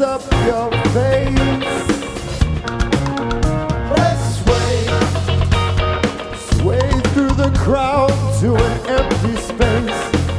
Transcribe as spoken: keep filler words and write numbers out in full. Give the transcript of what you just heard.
up your face. Let's sway, sway through the crowd to an empty space.